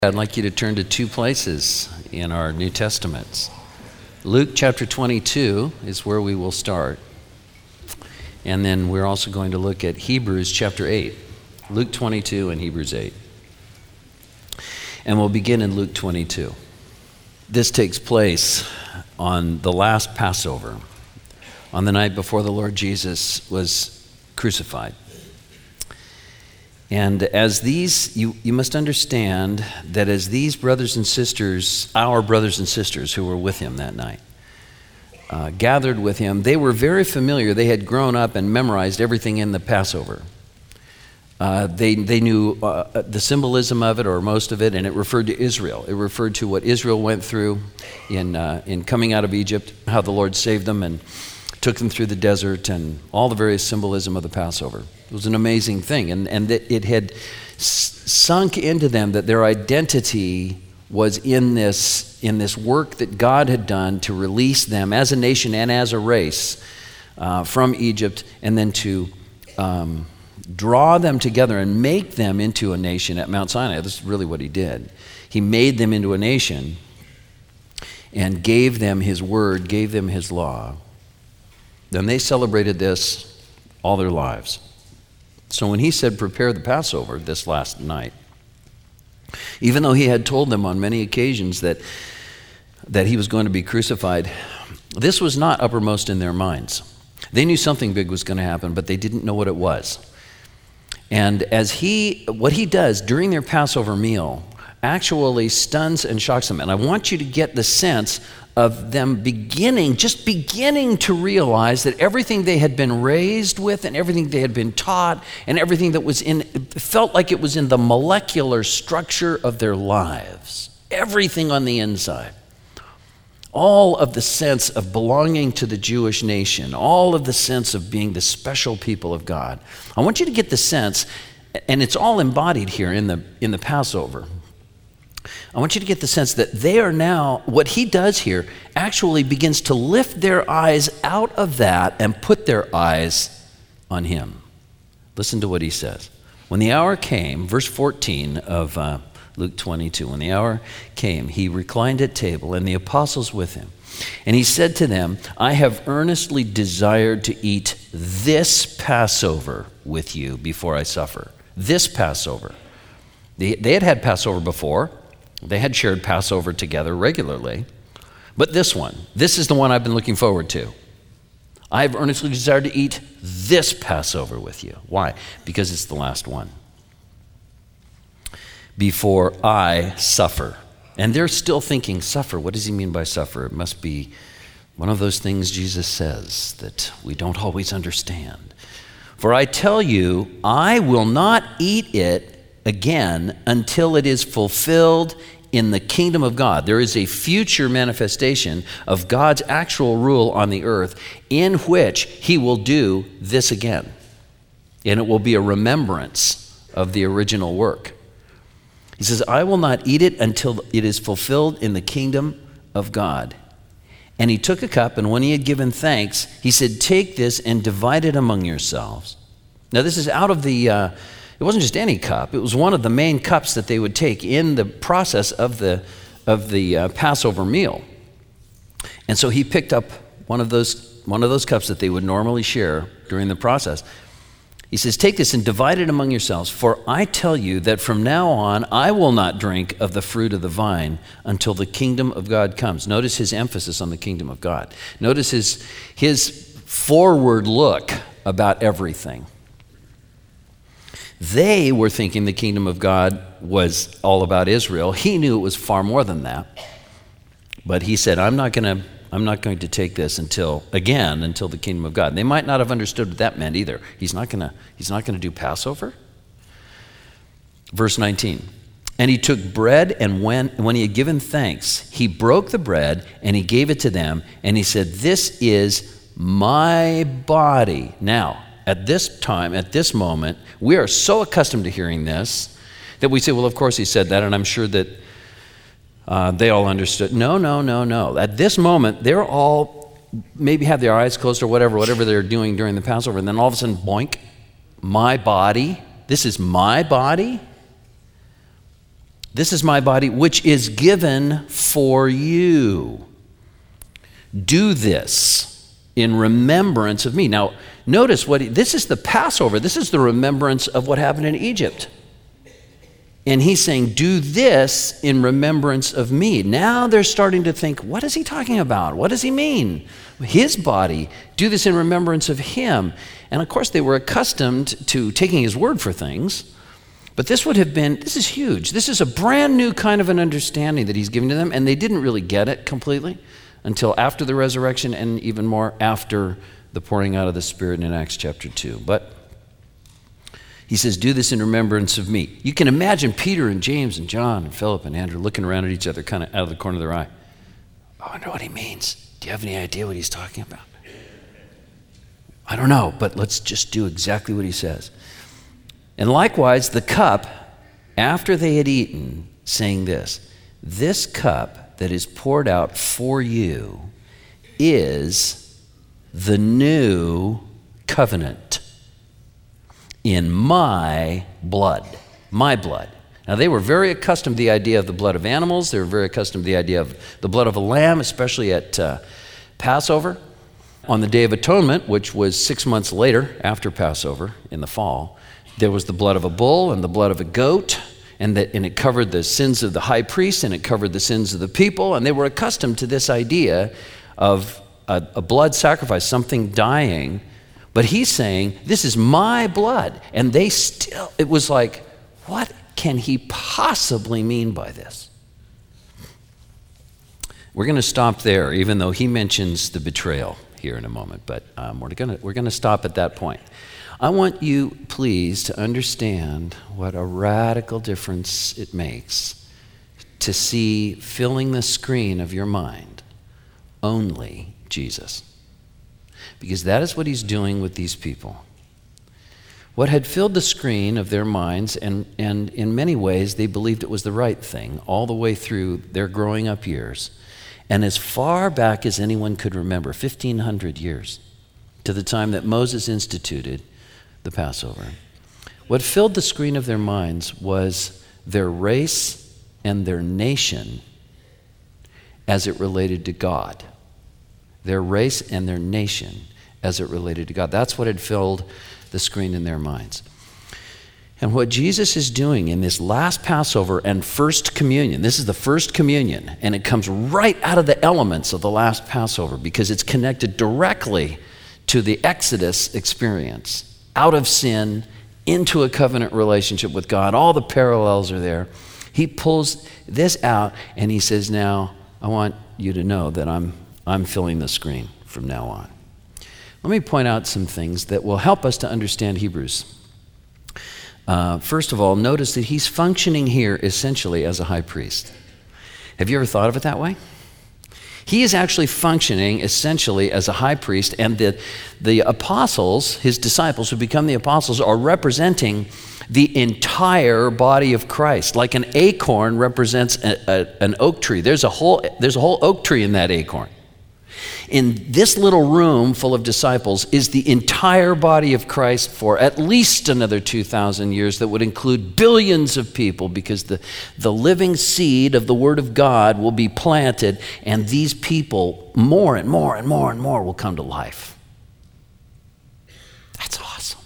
I'd like you to turn to two places in our New Testaments. Luke chapter 22 is where we will start. And then we're also going to look at Hebrews chapter 8. Luke 22 and Hebrews 8. And we'll begin in Luke 22. This takes place on the last Passover, on the night before the Lord Jesus was crucified. And as these, you must understand that as these brothers and sisters, our brothers and sisters who were with him that night, gathered with him, they were very familiar. They had grown up and memorized everything in the Passover. They knew the symbolism of it, or most of it, and it referred to Israel. It referred to what Israel went through in coming out of Egypt, how the Lord saved them and took them through the desert, and all the various symbolism of the Passover. It was an amazing thing, and it had sunk into them that their identity was in this work that God had done to release them as a nation and as a race from Egypt, and then to draw them together and make them into a nation at Mount Sinai. This is really what he did. He made them into a nation and gave them his word, gave them his law. Then they celebrated this all their lives. So when he said, prepare the Passover this last night, even though he had told them on many occasions that he was going to be crucified, this was not uppermost in their minds. They knew something big was going to happen, but they didn't know what it was. And what he does during their Passover meal actually stuns and shocks them. And I want you to get the sense of them beginning to realize that everything they had been raised with and everything they had been taught and everything that was felt like it was in the molecular structure of their lives. Everything on the inside. All of the sense of belonging to the Jewish nation, all of the sense of being the special people of God. I want you to get the sense, and it's all embodied here in the Passover. I want you to get the sense that they are now, what he does here actually begins to lift their eyes out of that and put their eyes on him. Listen to what he says. When the hour came, verse 14 of Luke 22, when the hour came, he reclined at table and the apostles with him. And he said to them, I have earnestly desired to eat this Passover with you before I suffer. This Passover. They had Passover before. They had shared Passover together regularly. But this is the one I've been looking forward to. I have earnestly desired to eat this Passover with you. Why? Because it's the last one. Before I suffer. And they're still thinking, suffer. What does he mean by suffer? It must be one of those things Jesus says that we don't always understand. For I tell you, I will not eat it again until it is fulfilled in the kingdom of God. There is a future manifestation of God's actual rule on the earth in which he will do this again. And it will be a remembrance of the original work. He says, I will not eat it until it is fulfilled in the kingdom of God. And he took a cup, and when he had given thanks, he said, take this and divide it among yourselves. Now this is out of the it wasn't just any cup. It was one of the main cups that they would take in the process of the Passover meal. And so he picked up one of those cups that they would normally share during the process. He says, take this and divide it among yourselves, for I tell you that from now on I will not drink of the fruit of the vine until the kingdom of God comes. Notice his emphasis on the kingdom of God. Notice his forward look about everything. They were thinking the kingdom of God was all about Israel. He knew it was far more than that. But he said, I'm not going to take this until the kingdom of God. They might not have understood what that meant either. He's not going to do Passover? Verse 19. And he took bread, and when he had given thanks, he broke the bread and he gave it to them, and he said, this is my body. Now, at this time, at this moment, we are so accustomed to hearing this that we say, well, of course he said that, and I'm sure that they all understood. No. At this moment, they're all maybe have their eyes closed or whatever they're doing during the Passover, and then all of a sudden, boink, my body. This is my body. This is my body, which is given for you. Do this in remembrance of me. Now, notice this is the Passover. This is the remembrance of what happened in Egypt. And he's saying, do this in remembrance of me. Now they're starting to think, what is he talking about? What does he mean? His body, do this in remembrance of him. And of course, they were accustomed to taking his word for things. But this is huge. This is a brand new kind of an understanding that he's giving to them, and they didn't really get it completely until after the resurrection and even more after the pouring out of the Spirit in Acts chapter 2. But he says, do this in remembrance of me. You can imagine Peter and James and John and Philip and Andrew looking around at each other kind of out of the corner of their eye. I wonder what he means. Do you have any idea what he's talking about? I don't know, but let's just do exactly what he says. And likewise, the cup, after they had eaten, saying this cup that is poured out for you is the new covenant in my blood. My blood. Now, they were very accustomed to the idea of the blood of animals. They were very accustomed to the idea of the blood of a lamb, especially at Passover. On the Day of Atonement, which was 6 months later after Passover in the fall, there was the blood of a bull and the blood of a goat, and it covered the sins of the high priest and it covered the sins of the people, and they were accustomed to this idea of a blood sacrifice, something dying. But he's saying, this is my blood. And it was like, what can he possibly mean by this? We're going to stop there, even though he mentions the betrayal here in a moment, but we're going to stop at that point. I want you, please, to understand what a radical difference it makes to see filling the screen of your mind only Jesus. Because that is what he's doing with these people. What had filled the screen of their minds, and in many ways they believed it was the right thing all the way through their growing up years, and as far back as anyone could remember, 1,500 years, to the time that Moses instituted the Passover. What filled the screen of their minds was their race and their nation as it related to God. Their race and their nation as it related to God. That's what had filled the screen in their minds. And what Jesus is doing in this last Passover and first communion, this is the first communion, and it comes right out of the elements of the last Passover because it's connected directly to the Exodus experience. Out of sin, into a covenant relationship with God. All the parallels are there. He pulls this out and he says, now, I want you to know that I'm filling the screen from now on. Let me point out some things that will help us to understand Hebrews. First of all, notice that he's functioning here essentially as a high priest. Have you ever thought of it that way? He is actually functioning essentially as a high priest, and the apostles, his disciples who become the apostles, are representing the entire body of Christ. Like an acorn represents an oak tree. There's a whole oak tree in that acorn. In this little room full of disciples is the entire body of Christ for at least another 2,000 years that would include billions of people, because the living seed of the Word of God will be planted, and these people, more and more and more and more, will come to life. That's awesome.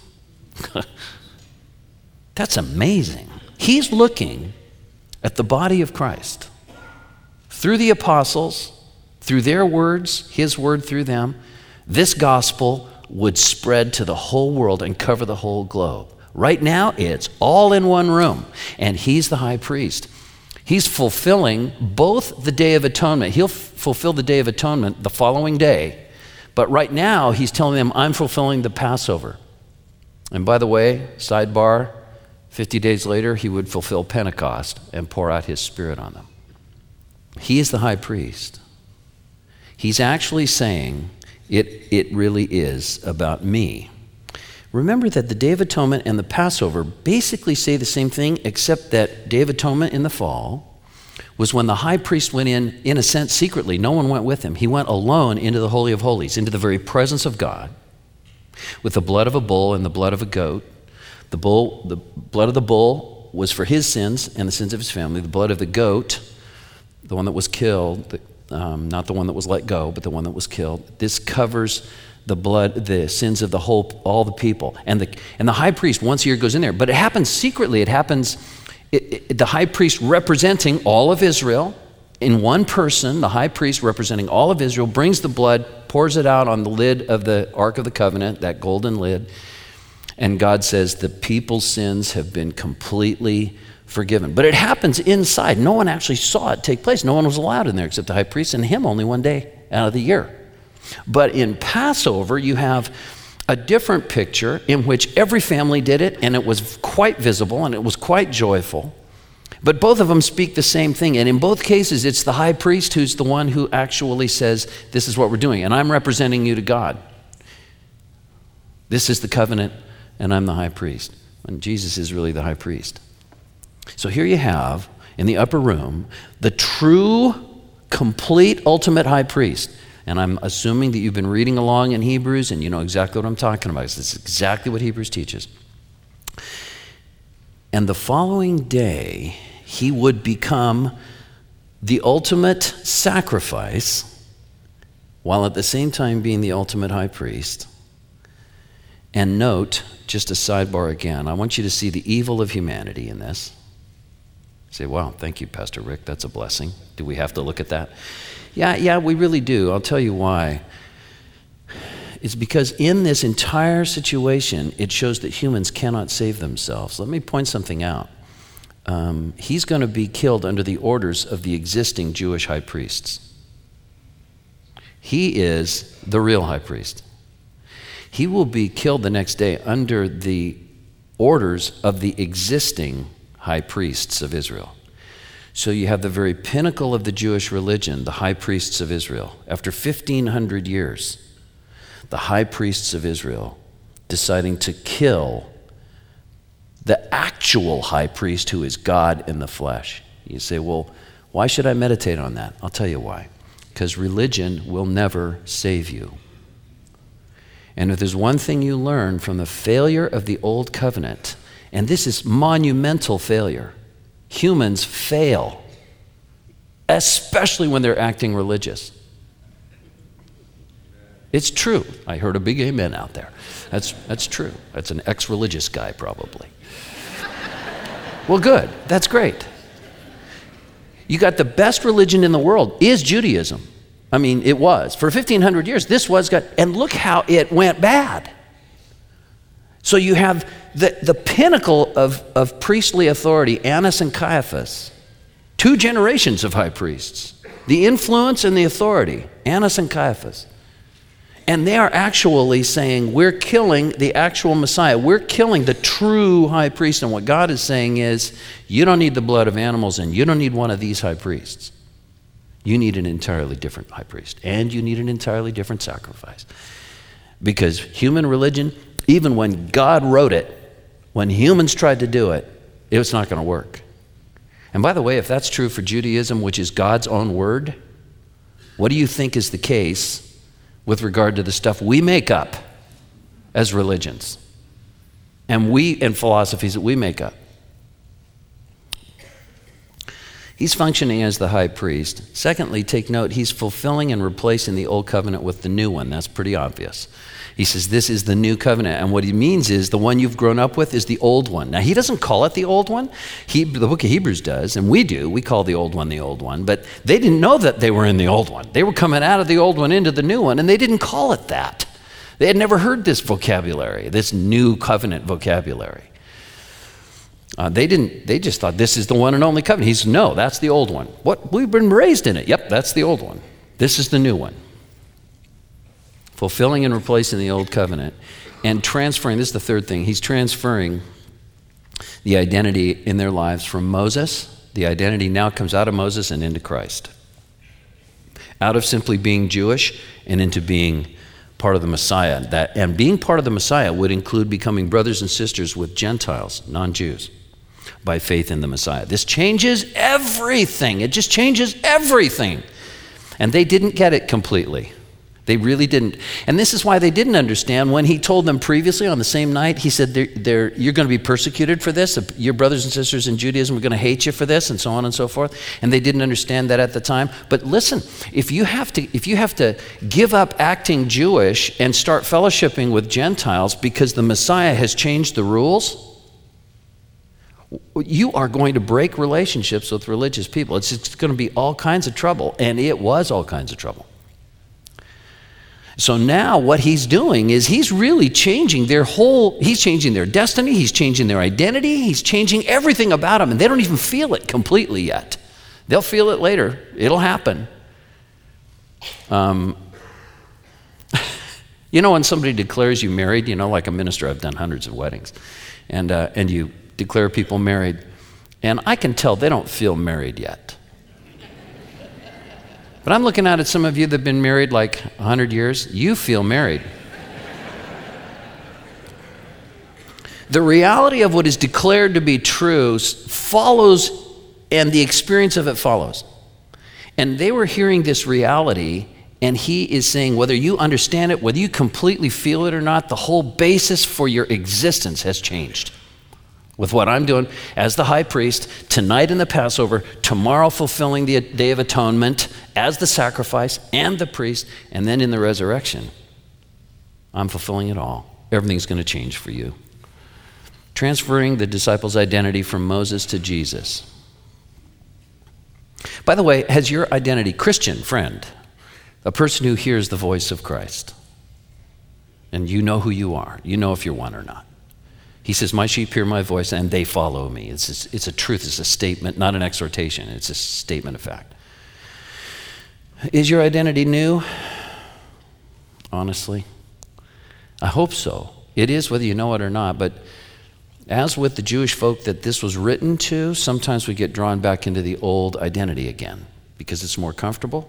That's amazing. He's looking at the body of Christ through the apostles, through their words, his word through them. This gospel would spread to the whole world and cover the whole globe. Right now, it's all in one room, and he's the high priest. He's fulfilling both the Day of Atonement. He'll fulfill the Day of Atonement the following day, but right now, he's telling them, I'm fulfilling the Passover. And by the way, sidebar, 50 days later, he would fulfill Pentecost and pour out his Spirit on them. He is the high priest. He's actually saying, it really is about me. Remember that the Day of Atonement and the Passover basically say the same thing, except that Day of Atonement in the fall was when the high priest went in a sense, secretly. No one went with him. He went alone into the Holy of Holies, into the very presence of God, with the blood of a bull and the blood of a goat. The blood of the bull was for his sins and the sins of his family. The blood of the goat, the one that was killed, not the one that was let go, but the one that was killed. This covers the sins of all the people. And the high priest once a year goes in there, but it happens secretly. It happens, the high priest representing all of Israel in one person, the high priest representing all of Israel, brings the blood, pours it out on the lid of the Ark of the Covenant, that golden lid, and God says the people's sins have been completely forgiven. But it happens inside. No one actually saw it take place. No one was allowed in there except the high priest and him only one day out of the year. But in Passover, you have a different picture in which every family did it, and it was quite visible and it was quite joyful. But both of them speak the same thing. And in both cases, it's the high priest who's the one who actually says, this is what we're doing. And I'm representing you to God. This is the covenant, and I'm the high priest. And Jesus is really the high priest. So here you have, in the upper room, the true, complete, ultimate high priest. And I'm assuming that you've been reading along in Hebrews and you know exactly what I'm talking about. This is exactly what Hebrews teaches. And the following day, he would become the ultimate sacrifice, while at the same time being the ultimate high priest. And note, just a sidebar again, I want you to see the evil of humanity in this. Say, wow, thank you, Pastor Rick, that's a blessing. Do we have to look at that? Yeah, we really do. I'll tell you why. It's because in this entire situation, it shows that humans cannot save themselves. Let me point something out. He's going to be killed under the orders of the existing Jewish high priests. He is the real high priest. He will be killed the next day under the orders of the existing high priests of Israel. So you have the very pinnacle of the Jewish religion, the high priests of Israel. After 1,500 years, the high priests of Israel deciding to kill the actual high priest who is God in the flesh. You say, well, why should I meditate on that? I'll tell you why. Because religion will never save you. And if there's one thing you learn from the failure of the old covenant, and this is monumental failure, humans fail, especially when they're acting religious. It's true. I heard a big amen out there. That's true. That's an ex-religious guy probably. Well, good. That's great. You got the best religion in the world is Judaism. I mean, it was. For 1,500 years, this was God. And look how it went bad. So you have the pinnacle of priestly authority, Annas and Caiaphas, 2 generations of high priests. The influence and the authority, Annas and Caiaphas. And they are actually saying, we're killing the actual Messiah. We're killing the true high priest. And what God is saying is, you don't need the blood of animals and you don't need one of these high priests. You need an entirely different high priest. And you need an entirely different sacrifice. Because human religion, even when God wrote it, when humans tried to do it, it was not going to work. And by the way, if that's true for Judaism, which is God's own word, what do you think is the case with regard to the stuff we make up as religions and philosophies that we make up? He's functioning as the high priest. Secondly, take note, he's fulfilling and replacing the old covenant with the new one. That's pretty obvious. He says, this is the new covenant. And what he means is the one you've grown up with is the old one. Now, he doesn't call it the old one. The book of Hebrews does, and we do. We call the old one. But they didn't know that they were in the old one. They were coming out of the old one into the new one, and they didn't call it that. They had never heard this vocabulary, this new covenant vocabulary. They just thought this is the one and only covenant. He said, no, that's the old one. What? We've been raised in it. Yep, that's the old one. This is the new one. Fulfilling and replacing the old covenant and transferring, this is the third thing, he's transferring the identity in their lives from Moses. The identity now comes out of Moses and into Christ. Out of simply being Jewish and into being part of the Messiah. And being part of the Messiah would include becoming brothers and sisters with Gentiles, non-Jews, by faith in the Messiah. This changes everything. It just changes everything. And they didn't get it completely. They really didn't. And this is why they didn't understand when he told them previously on the same night, he said, you're going to be persecuted for this. Your brothers and sisters in Judaism are going to hate you for this, and so on and so forth. And they didn't understand that at the time. But listen, if you have to give up acting Jewish and start fellowshipping with Gentiles because the Messiah has changed the rules, you are going to break relationships with religious people. It's going to be all kinds of trouble. And it was all kinds of trouble. So now what he's doing is he's really changing he's changing their destiny, he's changing their identity, he's changing everything about them, and they don't even feel it completely yet. They'll feel it later. It'll happen. You know when somebody declares you married, like a minister, I've done hundreds of weddings, and you declare people married, and I can tell they don't feel married yet. But I'm looking out at some of you that have been married like 100 years. You feel married. The reality of what is declared to be true follows, and the experience of it follows. And they were hearing this reality, and he is saying, whether you understand it, whether you completely feel it or not, the whole basis for your existence has changed. With what I'm doing as the high priest, tonight in the Passover, tomorrow fulfilling the Day of Atonement as the sacrifice and the priest, and then in the resurrection, I'm fulfilling it all. Everything's going to change for you. Transferring the disciples' identity from Moses to Jesus. By the way, has your identity, Christian friend, a person who hears the voice of Christ, and you know who you are, you know if you're one or not. He says, my sheep hear my voice and they follow me. It's a truth, it's a statement, not an exhortation. It's a statement of fact. Is your identity new? Honestly, I hope so. It is whether you know it or not, but as with the Jewish folk that this was written to, sometimes we get drawn back into the old identity again because it's more comfortable,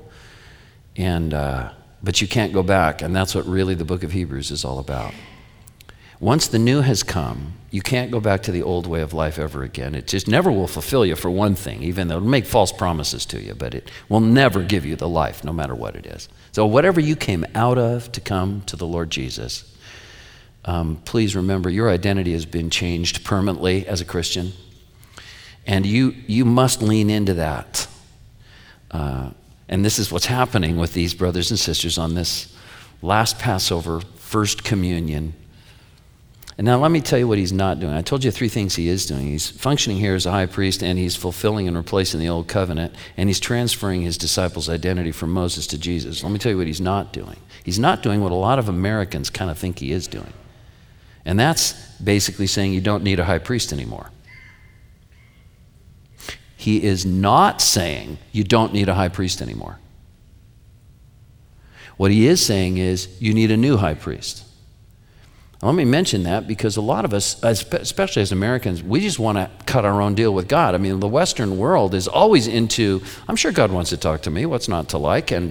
but you can't go back, and that's what really the book of Hebrews is all about. Once the new has come, you can't go back to the old way of life ever again. It just never will fulfill you, for one thing, even though it'll make false promises to you, but it will never give you the life, no matter what it is. So whatever you came out of to come to the Lord Jesus, please remember your identity has been changed permanently as a Christian, and you must lean into that. And this is what's happening with these brothers and sisters on this last Passover, first communion. And now let me tell you what he's not doing. I told you 3 things he is doing. He's functioning here as a high priest, and he's fulfilling and replacing the old covenant, and he's transferring his disciples' identity from Moses to Jesus. Let me tell you what he's not doing. He's not doing what a lot of Americans kind of think he is doing. And that's basically saying you don't need a high priest anymore. He is not saying you don't need a high priest anymore. What he is saying is you need a new high priest. Let me mention that because a lot of us, especially as Americans, we just want to cut our own deal with God. I mean, the Western world is always into, I'm sure God wants to talk to me, what's not to like, we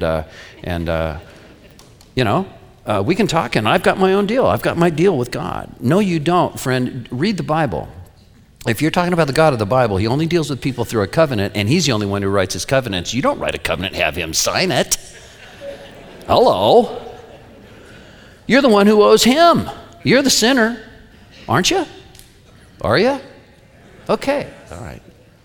can talk, and I've got my own deal. I've got my deal with God. No, you don't, friend. Read the Bible. If you're talking about the God of the Bible, he only deals with people through a covenant, and he's the only one who writes his covenants. You don't write a covenant and have him sign it. Hello? You're the one who owes him. You're the sinner, aren't you? Are you? Okay, all right.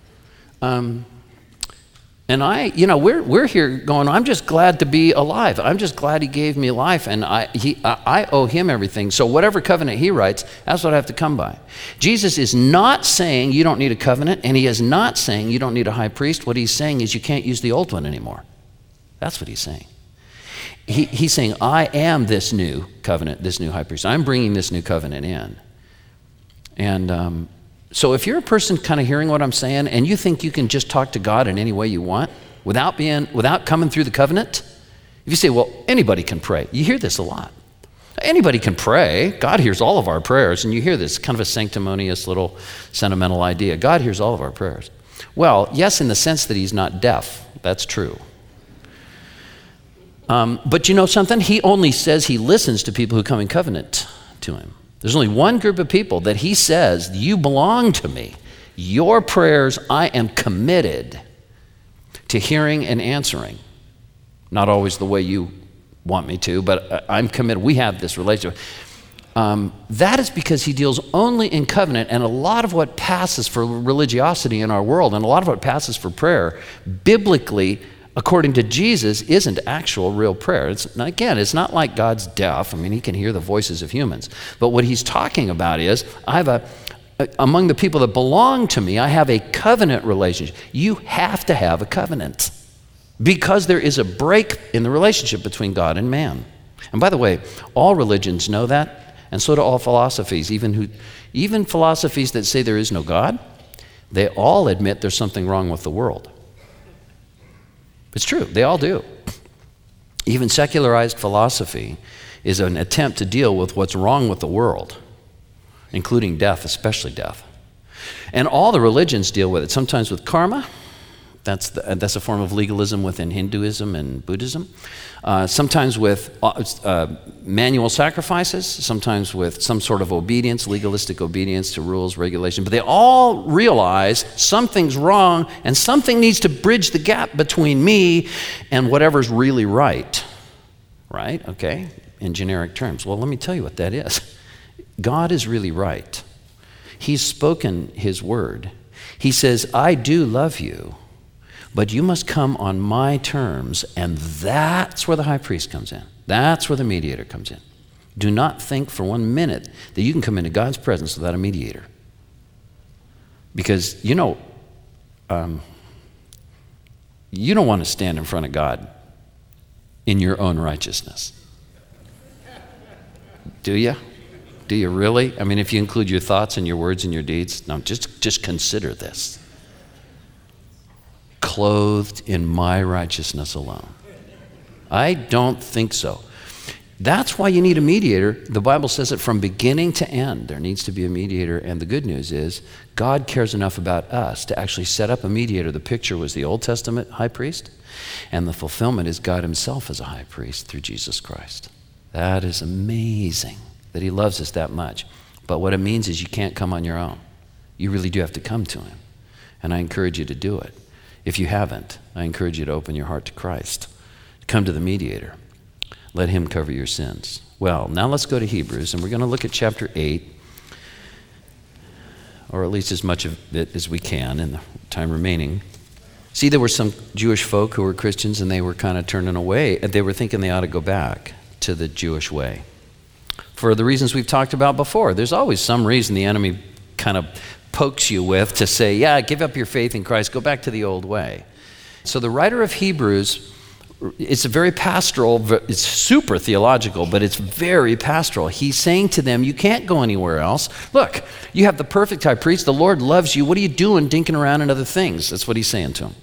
And we're here going, I'm just glad to be alive. I'm just glad he gave me life, and I owe him everything. So whatever covenant he writes, that's what I have to come by. Jesus is not saying you don't need a covenant, and he is not saying you don't need a high priest. What he's saying is you can't use the old one anymore. That's what he's saying. He's saying, I am this new covenant, this new high priest. I'm bringing this new covenant in. And so if you're a person kind of hearing what I'm saying and you think you can just talk to God in any way you want without coming through the covenant, if you say, well, anybody can pray. You hear this a lot. Anybody can pray. God hears all of our prayers. And you hear this kind of a sanctimonious little sentimental idea. God hears all of our prayers. Well, yes, in the sense that he's not deaf. That's true. But you know something? He only says he listens to people who come in covenant to him. There's only one group of people that he says, you belong to me. Your prayers, I am committed to hearing and answering. Not always the way you want me to, but I'm committed. We have this relationship. That is because he deals only in covenant, and a lot of what passes for religiosity in our world, and a lot of what passes for prayer, biblically, according to Jesus, isn't actual real prayer. It's not like God's deaf. I mean, he can hear the voices of humans. But what he's talking about is, among the people that belong to me, I have a covenant relationship. You have to have a covenant because there is a break in the relationship between God and man. And by the way, all religions know that, and so do all philosophies. Even philosophies that say there is no God, they all admit there's something wrong with the world. It's true, they all do. Even secularized philosophy is an attempt to deal with what's wrong with the world, including death, especially death. And all the religions deal with it, sometimes with karma. That's a form of legalism within Hinduism and Buddhism. Sometimes with manual sacrifices, sometimes with some sort of obedience, legalistic obedience to rules, regulation. But they all realize something's wrong and something needs to bridge the gap between me and whatever's really right. Right? Okay? In generic terms. Well, let me tell you what that is. God is really right. He's spoken his word. He says, I do love you, but you must come on my terms, and that's where the high priest comes in. That's where the mediator comes in. Do not think for 1 minute that you can come into God's presence without a mediator. Because you don't want to stand in front of God in your own righteousness. Do you? Do you really? I mean, if you include your thoughts and your words and your deeds, no, just consider this. Clothed in my righteousness alone. I don't think so. That's why you need a mediator. The Bible says it from beginning to end. There needs to be a mediator, and the good news is God cares enough about us to actually set up a mediator. The picture was the Old Testament high priest, and the fulfillment is God himself as a high priest through Jesus Christ. That is amazing that he loves us that much. But what it means is you can't come on your own. You really do have to come to him, and I encourage you to do it. If you haven't, I encourage you to open your heart to Christ. Come to the mediator. Let him cover your sins. Well, now let's go to Hebrews, and we're going to look at chapter 8, or at least as much of it as we can in the time remaining. See, there were some Jewish folk who were Christians, and they were kind of turning away. They were thinking they ought to go back to the Jewish way. For the reasons we've talked about before, there's always some reason the enemy kind of pokes you with to say, yeah, give up your faith in Christ, go back to the old way. So the writer of Hebrews, it's a very pastoral, it's super theological, but it's very pastoral. He's saying to them, you can't go anywhere else. Look, you have the perfect high priest, the Lord loves you, what are you doing dinking around in other things? That's what he's saying to them.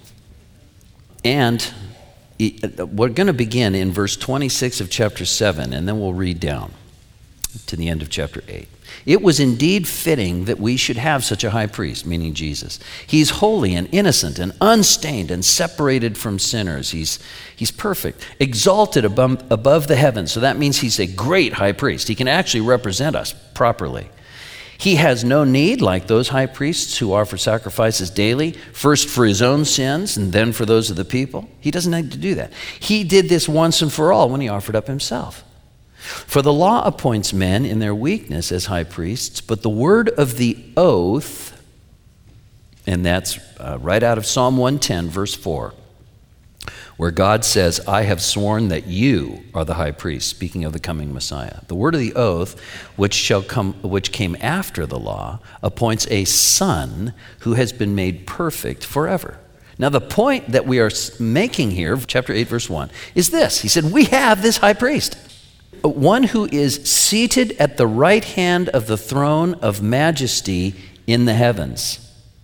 And we're going to begin in verse 26 of chapter 7, and then we'll read down to the end of chapter 8. It was indeed fitting that we should have such a high priest, meaning Jesus. He's holy and innocent and unstained and separated from sinners. He's perfect, exalted above the heavens. So that means he's a great high priest. He can actually represent us properly. He has no need, like those high priests who offer sacrifices daily, first for his own sins and then for those of the people. He doesn't need to do that. He did this once and for all when he offered up himself. For the law appoints men in their weakness as high priests, but the word of the oath, and that's right out of Psalm 110, verse 4, where God says, I have sworn that you are the high priest, speaking of the coming Messiah. The word of the oath, which came after the law, appoints a son who has been made perfect forever. Now the point that we are making here, chapter 8, verse 1, is this. He said, we have this high priest. One who is seated at the right hand of the throne of majesty in the heavens.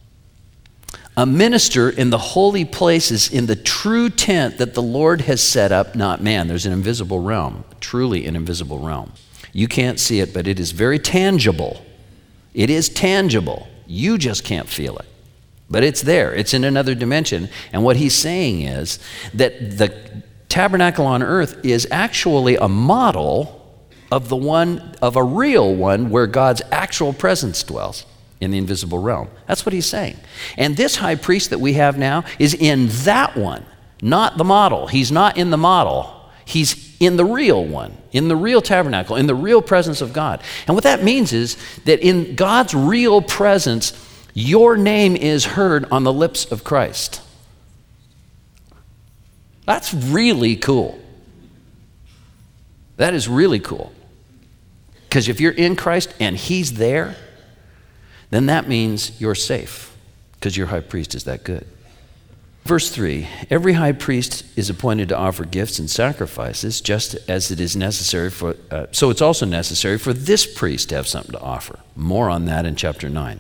A minister in the holy places in the true tent that the Lord has set up, not man. There's an invisible realm, truly an invisible realm. You can't see it, but it is very tangible. It is tangible. You just can't feel it. But it's there. It's in another dimension. And what he's saying is that the tabernacle on earth is actually a model of a real one where God's actual presence dwells in the invisible realm. That's what he's saying. And this high priest that we have now is in that one, not the model. He's not in the model. He's in the real one, in the real tabernacle, in the real presence of God. And what that means is that in God's real presence, your name is heard on the lips of Christ. That's really cool. That is really cool. Because if you're in Christ and he's there, then that means you're safe, because your high priest is that good. Verse 3, every high priest is appointed to offer gifts and sacrifices, just as it is necessary for, so it's also necessary for this priest to have something to offer. More on that in chapter 9.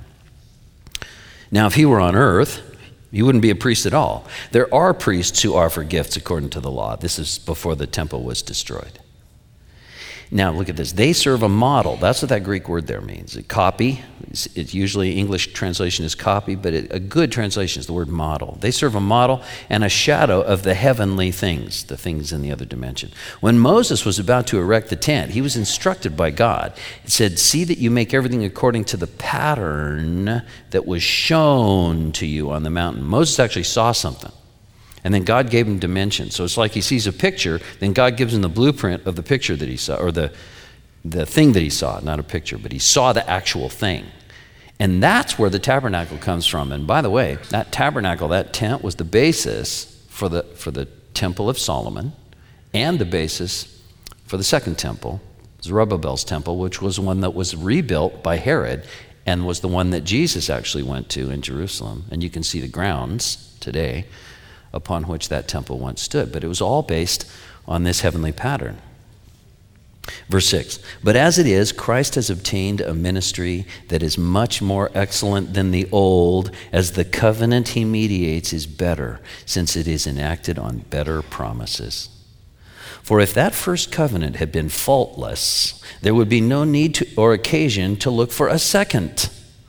Now, if he were on earth, he wouldn't be a priest at all. There are priests who offer gifts according to the law. This is before the temple was destroyed. Now, look at this. They serve a model. That's what that Greek word there means. A copy. It's usually English translation is copy, but a good translation is the word model. They serve a model and a shadow of the heavenly things, the things in the other dimension. When Moses was about to erect the tent, he was instructed by God. It said, see that you make everything according to the pattern that was shown to you on the mountain. Moses actually saw something. And then God gave him dimensions. So it's like he sees a picture, then God gives him the blueprint of the picture that he saw, or the thing that he saw, not a picture, but he saw the actual thing. And that's where the tabernacle comes from. And by the way, that tabernacle, that tent, was the basis for the Temple of Solomon and the basis for the second temple, Zerubbabel's temple, which was one that was rebuilt by Herod and was the one that Jesus actually went to in Jerusalem. And you can see the grounds today upon which that temple once stood. But it was all based on this heavenly pattern. Verse 6, but as it is, Christ has obtained a ministry that is much more excellent than the old, as the covenant he mediates is better, since it is enacted on better promises. For if that first covenant had been faultless, there would be no need or occasion to look for a second.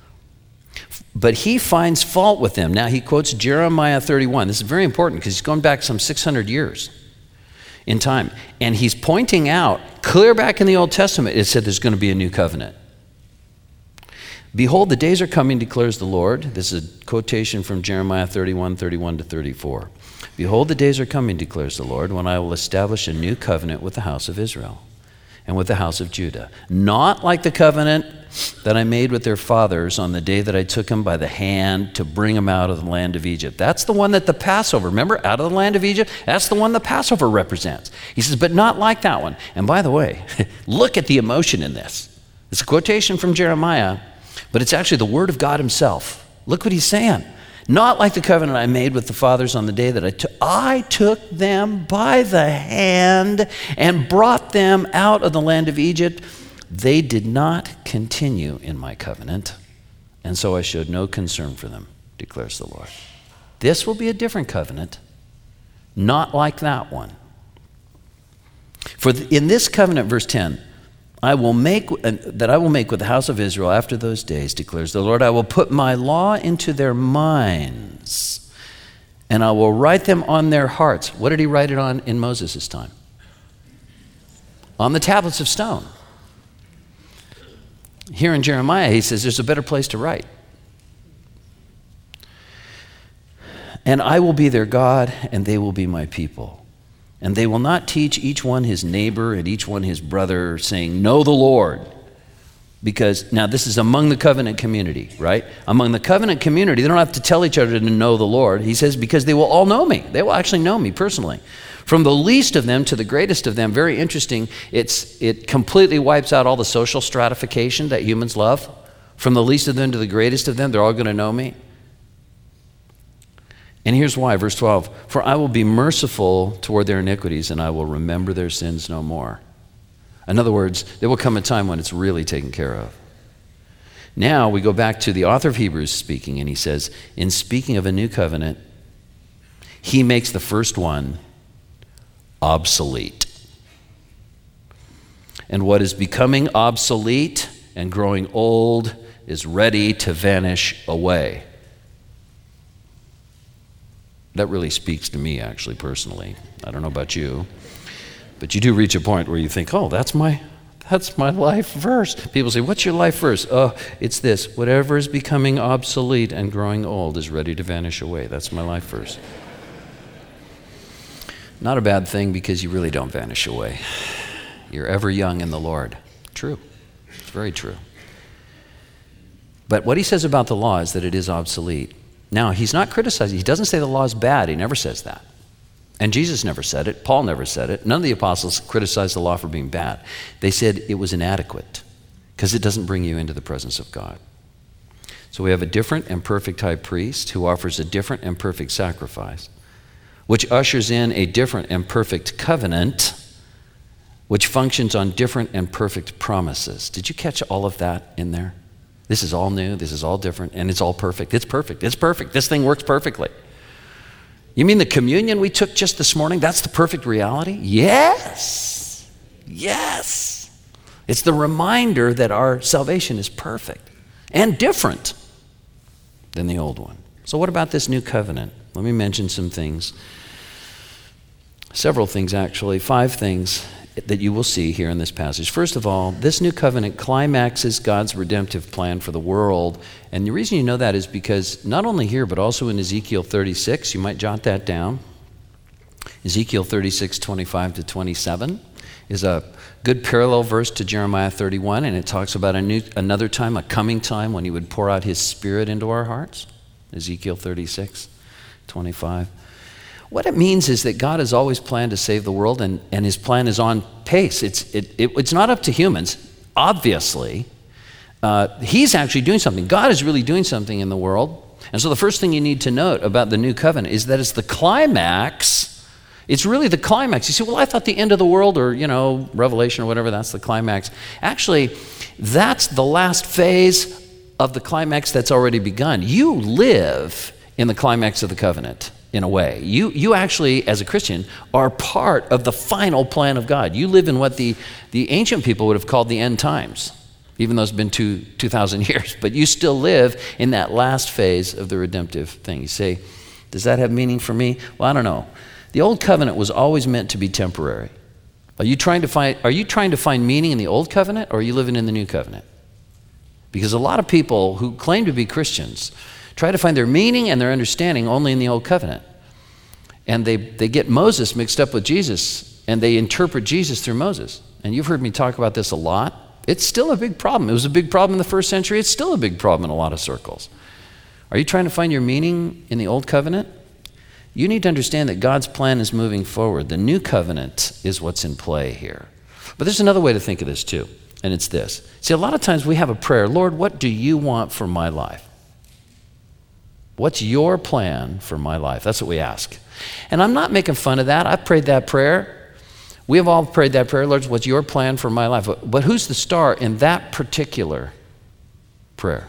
But he finds fault with them. Now he quotes Jeremiah 31. This is very important because he's going back some 600 years in time. And he's pointing out, clear back in the Old Testament, it said there's going to be a new covenant. Behold, the days are coming, declares the Lord. This is a quotation from Jeremiah 31, 31 to 34. Behold, the days are coming, declares the Lord, when I will establish a new covenant with the house of Israel and with the house of Judah. Not like the covenant that I made with their fathers on the day that I took them by the hand to bring them out of the land of Egypt. That's the one that the Passover, remember, out of the land of Egypt? That's the one the Passover represents. He says, but not like that one. And by the way, look at the emotion in this. It's a quotation from Jeremiah, but it's actually the word of God himself. Look what he's saying. Not like the covenant I made with the fathers on the day that I took them by the hand and brought them out of the land of Egypt. They did not continue in my covenant, and so I showed no concern for them, declares the Lord. This will be a different covenant, not like that one. For in this covenant, verse 10, I will make with the house of Israel after those days, declares the Lord, I will put my law into their minds, and I will write them on their hearts. What did he write it on in Moses' time? On the tablets of stone. Here in Jeremiah, he says there's a better place to write. And I will be their God, and they will be my people. And they will not teach each one his neighbor and each one his brother, saying, know the Lord. Because, now this is among the covenant community, right? Among the covenant community, they don't have to tell each other to know the Lord. He says, because they will all know me. They will actually know me personally. From the least of them to the greatest of them, very interesting, it completely wipes out all the social stratification that humans love. From the least of them to the greatest of them, they're all going to know me. And here's why, verse 12, for I will be merciful toward their iniquities, and I will remember their sins no more. In other words, there will come a time when it's really taken care of. Now we go back to the author of Hebrews speaking, and he says, in speaking of a new covenant, he makes the first one obsolete. And what is becoming obsolete and growing old is ready to vanish away. That really speaks to me, actually, personally. I don't know about you, but you do reach a point where you think, oh, that's my life verse. People say, what's your life verse? Oh, it's this. Whatever is becoming obsolete and growing old is ready to vanish away. That's my life verse. Not a bad thing because you really don't vanish away. You're ever young in the Lord. True. It's very true. But what he says about the law is that it is obsolete. Now, he's not criticizing. He doesn't say the law is bad. He never says that. And Jesus never said it. Paul never said it. None of the apostles criticized the law for being bad. They said it was inadequate because it doesn't bring you into the presence of God. So we have a different and perfect high priest who offers a different and perfect sacrifice, which ushers in a different and perfect covenant, which functions on different and perfect promises. Did you catch all of that in there? This is all new, this is all different, and it's all perfect. It's perfect, it's perfect. This thing works perfectly. You mean the communion we took just this morning, that's the perfect reality? Yes, yes. It's the reminder that our salvation is perfect and different than the old one. So what about this new covenant? Let me mention some things. Several things, actually. 5 things that you will see here in this passage. First of all, this new covenant climaxes God's redemptive plan for the world. And the reason you know that is because not only here, but also in Ezekiel 36, you might jot that down. Ezekiel 36, 25 to 27 is a good parallel verse to Jeremiah 31, and it talks about another time, a coming time when he would pour out his spirit into our hearts. Ezekiel 36, 25. What it means is that God has always planned to save the world, and his plan is on pace. It's not up to humans, obviously. He's actually doing something. God is really doing something in the world. And so the first thing you need to note about the new covenant is that it's the climax. It's really the climax. You say, well, I thought the end of the world or, Revelation or whatever, that's the climax. Actually, that's the last phase of the climax that's already begun. You live in the climax of the covenant. In a way. You actually, as a Christian, are part of the final plan of God. You live in what the ancient people would have called the end times, even though it's been 2,000 years. But you still live in that last phase of the redemptive thing. You say, does that have meaning for me? Well, I don't know. The old covenant was always meant to be temporary. Are you trying to find meaning in the old covenant, or are you living in the new covenant? Because a lot of people who claim to be Christians try to find their meaning and their understanding only in the old covenant. And they get Moses mixed up with Jesus, and they interpret Jesus through Moses. And you've heard me talk about this a lot. It's still a big problem. It was a big problem in the first century. It's still a big problem in a lot of circles. Are you trying to find your meaning in the old covenant? You need to understand that God's plan is moving forward. The new covenant is what's in play here. But there's another way to think of this too, and it's this. See, a lot of times we have a prayer, Lord, what do you want for my life? What's your plan for my life? That's what we ask. And I'm not making fun of that. I've prayed that prayer. We have all prayed that prayer. Lord, what's your plan for my life? But who's the star in that particular prayer?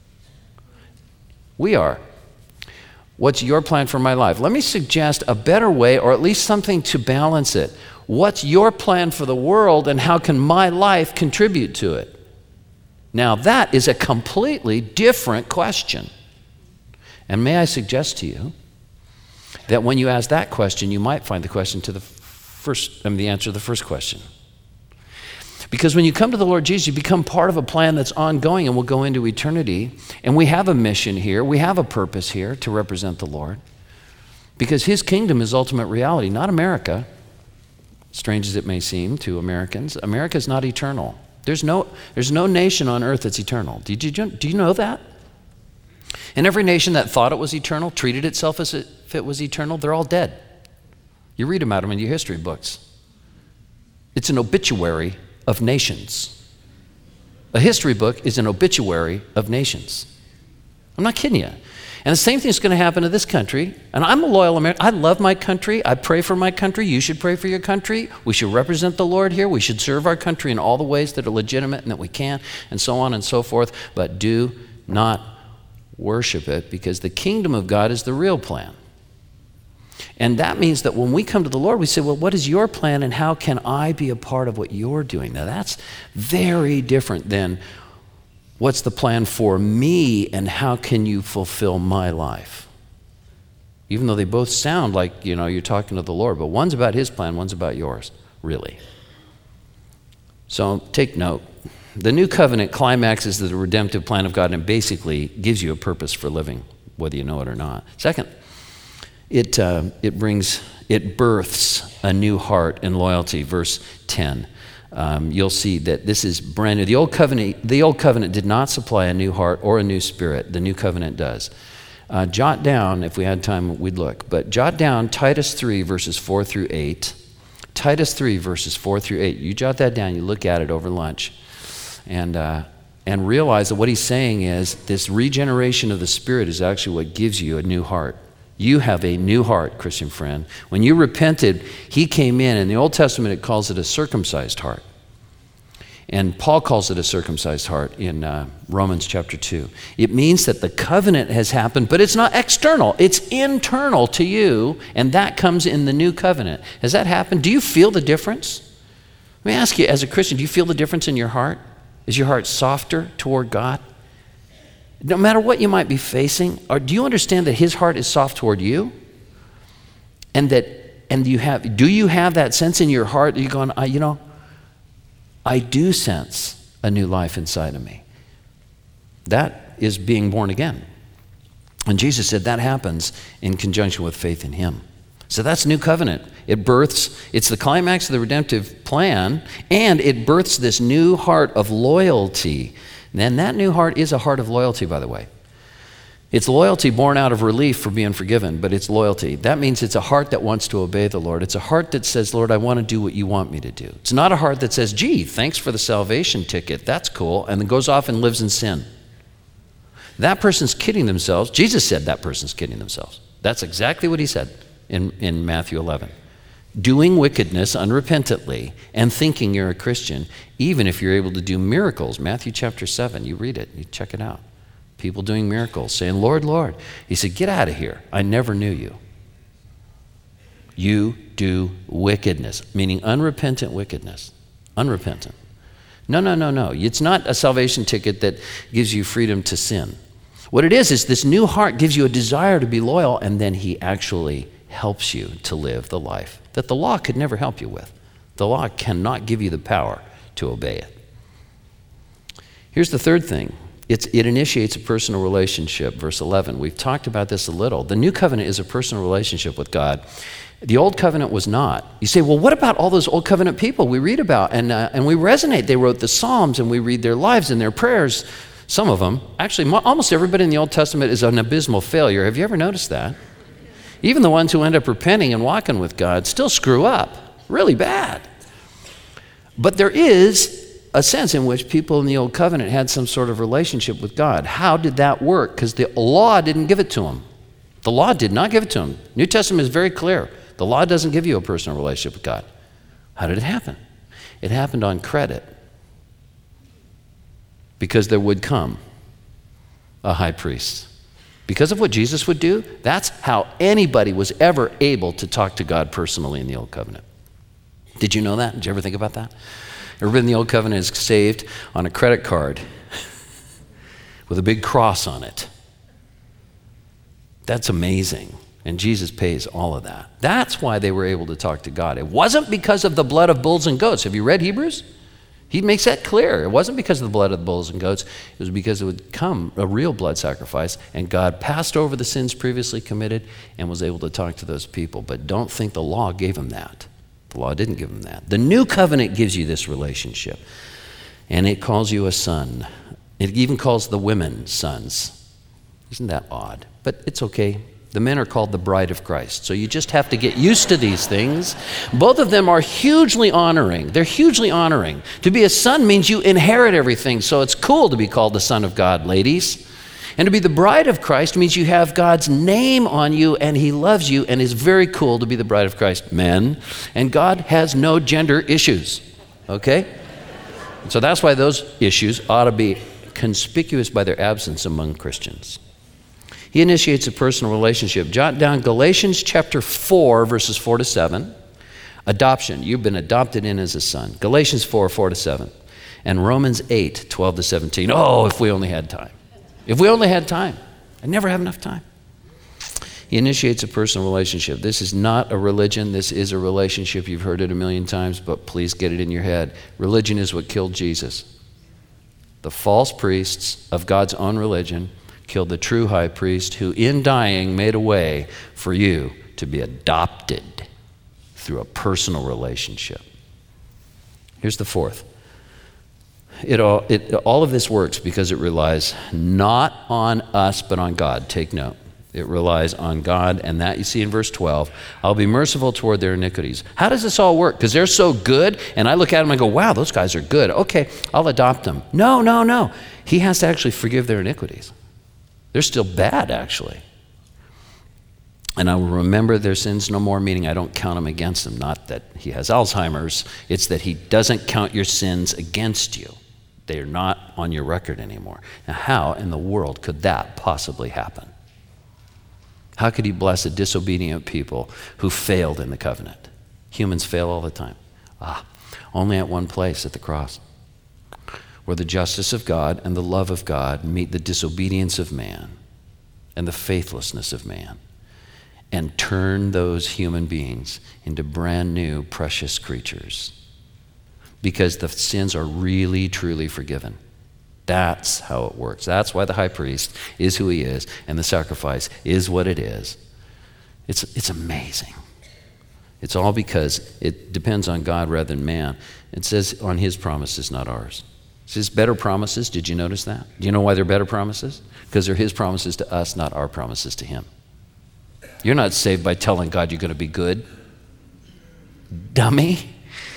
We are. What's your plan for my life? Let me suggest a better way, or at least something to balance it. What's your plan for the world, and how can my life contribute to it? Now, that is a completely different question. And may I suggest to you that when you ask that question, you might find the answer to the first question. Because when you come to the Lord Jesus, you become part of a plan that's ongoing and will go into eternity. And we have a mission here. We have a purpose here to represent the Lord. Because his kingdom is ultimate reality, not America. Strange as it may seem to Americans, America is not eternal. There's no nation on earth that's eternal. Do you know that? And every nation that thought it was eternal, treated itself as if it was eternal, they're all dead. You read about them in your history books. It's an obituary of nations. A history book is an obituary of nations. I'm not kidding you. And the same thing is going to happen to this country. And I'm a loyal American. I love my country. I pray for my country. You should pray for your country. We should represent the Lord here. We should serve our country in all the ways that are legitimate and that we can, and so on and so forth. But do not worship it, because the kingdom of God is the real plan. And that means that when we come to the Lord, we say, well, what is your plan, and how can I be a part of what you're doing? Now, that's very different than what's the plan for me, and how can you fulfill my life? Even though they both sound like, you're talking to the Lord, but one's about his plan, one's about yours, really. So take note. The new covenant climaxes the redemptive plan of God and basically gives you a purpose for living, whether you know it or not. Second, it brings it births a new heart and loyalty. Verse 10. You'll see that this is brand new. The old covenant did not supply a new heart or a new spirit. The new covenant does. Jot down, if we had time, we'd look. But jot down Titus 3, verses 4 through 8. Titus 3, verses 4 through 8. You jot that down. You look at it over lunch. And realize that what he's saying is this regeneration of the Spirit is actually what gives you a new heart. You have a new heart, Christian friend. When you repented, he came in. In the Old Testament, it calls it a circumcised heart. And Paul calls it a circumcised heart in Romans chapter 2. It means that the covenant has happened, but it's not external. It's internal to you, and that comes in the new covenant. Has that happened? Do you feel the difference? Let me ask you, as a Christian, do you feel the difference in your heart? Is your heart softer toward God? No matter what you might be facing, or do you understand that his heart is soft toward you? And do you have that sense in your heart that you're going, I do sense a new life inside of me. That is being born again. And Jesus said that happens in conjunction with faith in him. So that's new covenant. It's the climax of the redemptive plan, and it births this new heart of loyalty. And that new heart is a heart of loyalty, by the way. It's loyalty born out of relief for being forgiven, but it's loyalty. That means it's a heart that wants to obey the Lord. It's a heart that says, Lord, I want to do what you want me to do. It's not a heart that says, gee, thanks for the salvation ticket. That's cool. And then goes off and lives in sin. That person's kidding themselves. Jesus said that person's kidding themselves. That's exactly what he said in Matthew 11. Doing wickedness unrepentantly and thinking you're a Christian, even if you're able to do miracles. Matthew chapter 7, you read it, you check it out. People doing miracles, saying, Lord, Lord. He said, get out of here. I never knew you. You do wickedness, meaning unrepentant wickedness. Unrepentant. No. It's not a salvation ticket that gives you freedom to sin. What it is this new heart gives you a desire to be loyal, and then he actually helps you to live the life that the law could never help you with. The law cannot give you the power to obey it. Here's the third thing. It initiates a personal relationship. Verse 11, we've talked about this a little. The new covenant is a personal relationship with God. The old covenant was not. You say, well, what about all those old covenant people we read about and we resonate? They wrote the Psalms and we read their lives and their prayers. Some of them, actually almost everybody in the Old Testament is an abysmal failure. Have you ever noticed that? Even the ones who end up repenting and walking with God still screw up really bad. But there is a sense in which people in the Old Covenant had some sort of relationship with God. How did that work? Because the law didn't give it to them. The law did not give it to them. New Testament is very clear. The law doesn't give you a personal relationship with God. How did it happen? It happened on credit. Because there would come a high priest. Because of what Jesus would do, that's how anybody was ever able to talk to God personally in the Old Covenant. Did you know that? Did you ever think about that? Everybody in the Old Covenant is saved on a credit card with a big cross on it. That's amazing. And Jesus pays all of that. That's why they were able to talk to God. It wasn't because of the blood of bulls and goats. Have you read Hebrews? He makes that clear. It wasn't because of the blood of the bulls and goats. It was because it would come a real blood sacrifice, and God passed over the sins previously committed and was able to talk to those people. But don't think the law gave him that. The law didn't give him that. The new covenant gives you this relationship, and it calls you a son. It even calls the women sons. Isn't that odd? But it's okay. The men are called the bride of Christ. So you just have to get used to these things. Both of them are hugely honoring. They're hugely honoring. To be a son means you inherit everything. So it's cool to be called the son of God, ladies. And to be the bride of Christ means you have God's name on you and he loves you, and it's very cool to be the bride of Christ, men. And God has no gender issues, okay? So that's why those issues ought to be conspicuous by their absence among Christians. He initiates a personal relationship. Jot down Galatians chapter 4, verses 4 to 7. Adoption. You've been adopted in as a son. Galatians 4, 4 to 7. And Romans 8, 12 to 17. Oh, if we only had time. If we only had time. I never have enough time. He initiates a personal relationship. This is not a religion. This is a relationship. You've heard it a million times, but please get it in your head. Religion is what killed Jesus. The false priests of God's own religion killed the true high priest who in dying made a way for you to be adopted through a personal relationship. Here's the fourth. All of this works because it relies not on us, but on God. Take note. It relies on God, and that you see in verse 12. I'll be merciful toward their iniquities. How does this all work? Because they're so good, and I look at them and go, wow, those guys are good. Okay, I'll adopt them. No. He has to actually forgive their iniquities. They're still bad, actually. And I will remember their sins no more, meaning I don't count them against them. Not that he has Alzheimer's. It's that he doesn't count your sins against you. They are not on your record anymore. Now, how in the world could that possibly happen? How could he bless a disobedient people who failed in the covenant? Humans fail all the time. Only at one place, at the cross, where the justice of God and the love of God meet the disobedience of man and the faithlessness of man, and turn those human beings into brand new, precious creatures. Because the sins are really, truly forgiven. That's how it works. That's why the high priest is who he is, and the sacrifice is what it is. It's amazing. It's all because it depends on God rather than man. It says on his promises, not ours. It says better promises. Did you notice that? Do you know why they're better promises? Because they're his promises to us, not our promises to him. You're not saved by telling God you're going to be good. Dummy.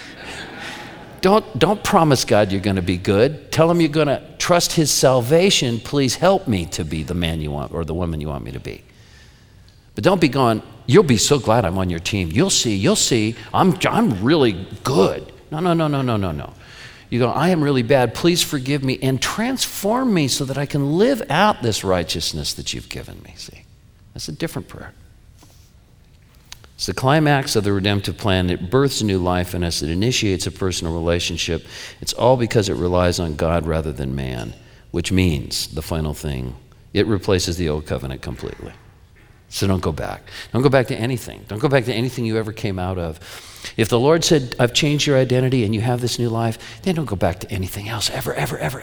Don't promise God you're going to be good. Tell him you're going to trust his salvation. Please help me to be the man you want or the woman you want me to be. But don't be going, you'll be so glad I'm on your team. You'll see, I'm really good. No. You go, I am really bad. Please forgive me and transform me so that I can live out this righteousness that you've given me. See, that's a different prayer. It's the climax of the redemptive plan. It births new life in us. It initiates a personal relationship. It's all because it relies on God rather than man, which means, the final thing, it replaces the old covenant completely. So don't go back. Don't go back to anything. Don't go back to anything you ever came out of. If the Lord said, I've changed your identity and you have this new life, then don't go back to anything else ever.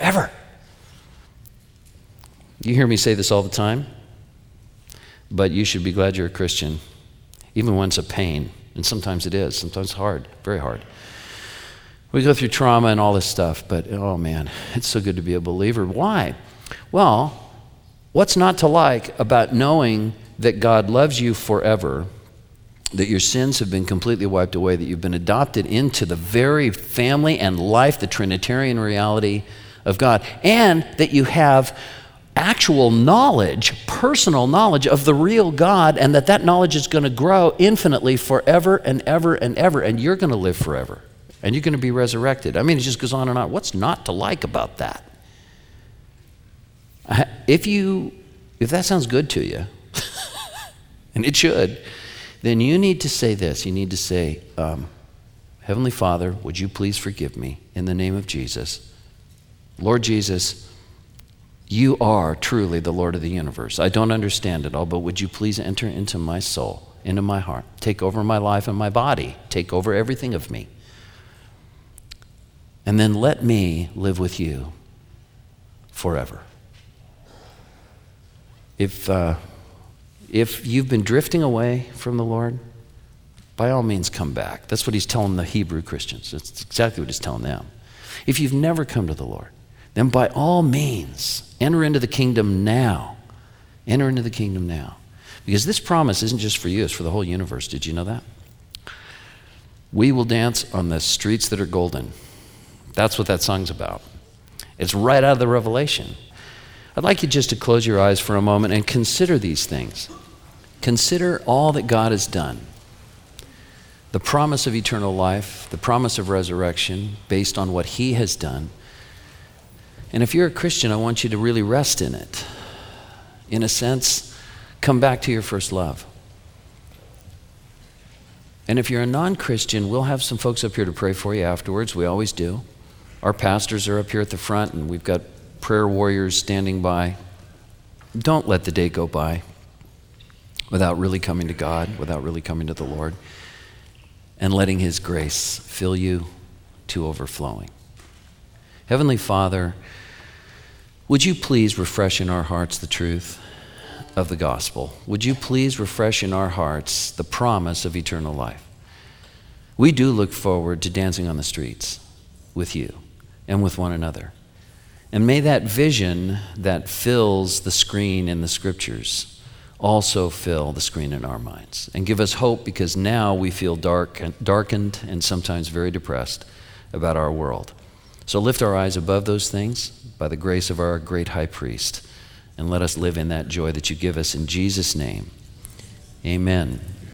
You hear me say this all the time, but you should be glad you're a Christian. Even when it's a pain, and sometimes it is, sometimes hard, very hard. We go through trauma and all this stuff, but oh man, it's so good to be a believer. Why? Well, what's not to like about knowing that God loves you forever, that your sins have been completely wiped away, that you've been adopted into the very family and life, the Trinitarian reality of God, and that you have actual knowledge, personal knowledge of the real God, and that knowledge is going to grow infinitely forever and ever and ever, and you're going to live forever, and you're going to be resurrected. I mean, it just goes on and on. What's not to like about that? If that sounds good to you, and it should, then you need to say this. You need to say, Heavenly Father, would you please forgive me in the name of Jesus? Lord Jesus, you are truly the Lord of the universe. I don't understand it all, but would you please enter into my soul, into my heart, take over my life and my body, take over everything of me, and then let me live with you forever. If you've been drifting away from the Lord, by all means come back. That's what he's telling the Hebrew Christians. That's exactly what he's telling them. If you've never come to the Lord, then by all means, enter into the kingdom now. Enter into the kingdom now. Because this promise isn't just for you, it's for the whole universe. Did you know that? We will dance on the streets that are golden. That's what that song's about. It's right out of the Revelation. I'd like you just to close your eyes for a moment and consider these things. Consider all that God has done. The promise of eternal life, the promise of resurrection based on what he has done. And if you're a Christian, I want you to really rest in it. In a sense, come back to your first love. And if you're a non-Christian, we'll have some folks up here to pray for you afterwards. We always do. Our pastors are up here at the front, and we've got prayer warriors standing by. Don't let the day go by without really coming to God, without really coming to the Lord, and letting his grace fill you to overflowing. Heavenly Father, would you please refresh in our hearts the truth of the gospel? Would you please refresh in our hearts the promise of eternal life? we do look forward to dancing on the streets with you and with one another. And may that vision that fills the screen in the scriptures also fill the screen in our minds and give us hope, because now we feel darkened and sometimes very depressed about our world. So lift our eyes above those things by the grace of our great high priest, and let us live in that joy that you give us in Jesus' name. Amen.